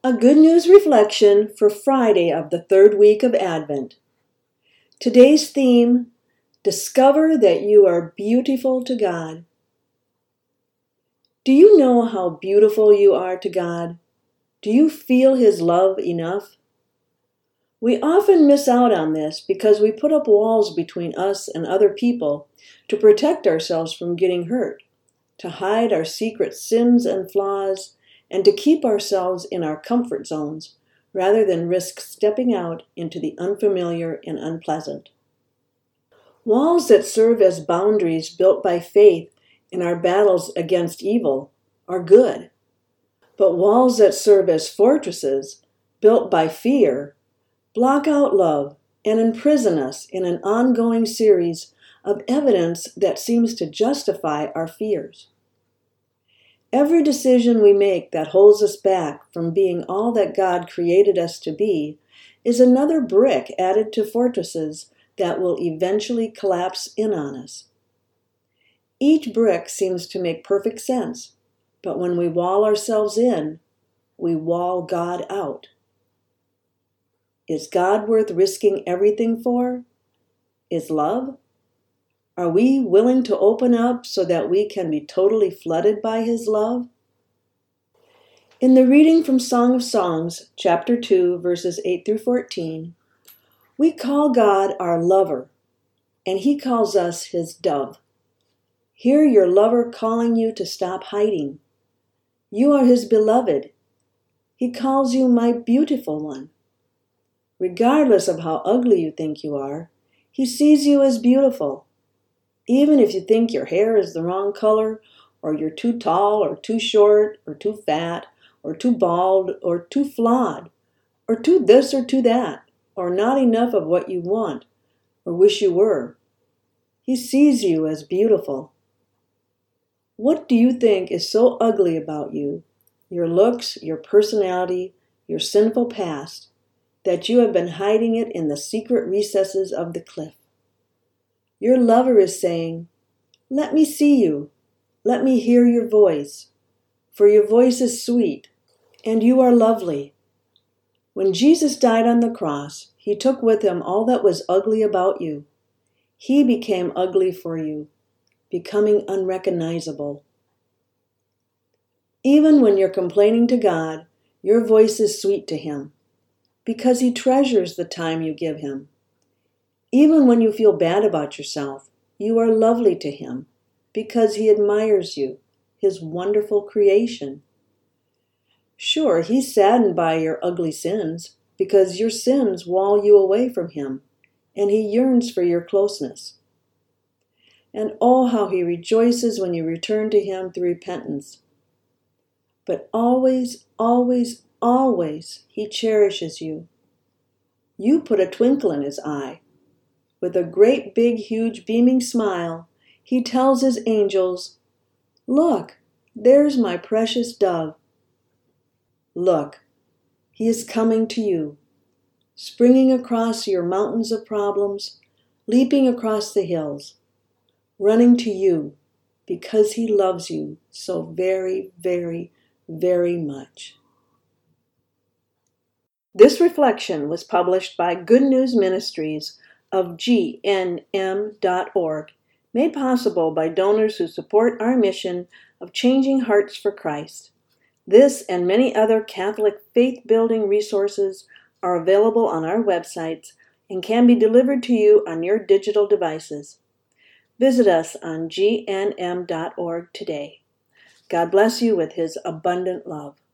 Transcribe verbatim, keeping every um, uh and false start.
A good news reflection for Friday of the third week of Advent. Today's theme, discover that you are beautiful to God. Do you know how beautiful you are to God? Do you feel His love enough? We often miss out on this because we put up walls between us and other people to protect ourselves from getting hurt, to hide our secret sins and flaws, and to keep ourselves in our comfort zones rather than risk stepping out into the unfamiliar and unpleasant. Walls that serve as boundaries built by faith in our battles against evil are good, but walls that serve as fortresses built by fear block out love and imprison us in an ongoing series of evidence that seems to justify our fears. Every decision we make that holds us back from being all that God created us to be is another brick added to fortresses that will eventually collapse in on us. Each brick seems to make perfect sense, but when we wall ourselves in, we wall God out. Is God worth risking everything for? Is love? Are we willing to open up so that we can be totally flooded by His love? In the reading from Song of Songs, chapter two, verses eight through fourteen, we call God our lover, and He calls us His dove. Hear your lover calling you to stop hiding. You are His beloved. He calls you my beautiful one. Regardless of how ugly you think you are, He sees you as beautiful. Even if you think your hair is the wrong color, or you're too tall, or too short, or too fat, or too bald, or too flawed, or too this or too that, or not enough of what you want, or wish you were, He sees you as beautiful. What do you think is so ugly about you, your looks, your personality, your sinful past, that you have been hiding it in the secret recesses of the cliff? Your lover is saying, let me see you. Let me hear your voice. For your voice is sweet, and you are lovely. When Jesus died on the cross, He took with Him all that was ugly about you. He became ugly for you, becoming unrecognizable. Even when you're complaining to God, your voice is sweet to Him, because He treasures the time you give Him. Even when you feel bad about yourself, you are lovely to Him because He admires you, His wonderful creation. Sure, He's saddened by your ugly sins because your sins wall you away from Him, and He yearns for your closeness. And oh, how He rejoices when you return to Him through repentance. But always, always, always He cherishes you. You put a twinkle in His eye. With a great big huge beaming smile, He tells His angels, look, there's my precious dove. Look, He is coming to you, springing across your mountains of problems, leaping across the hills, running to you because He loves you so very, very, very much. This reflection was published by Good News Ministries of G N M dot org, made possible by donors who support our mission of changing hearts for Christ. This and many other Catholic faith-building resources are available on our websites and can be delivered to you on your digital devices. Visit us on G N M dot org today. God bless you with His abundant love.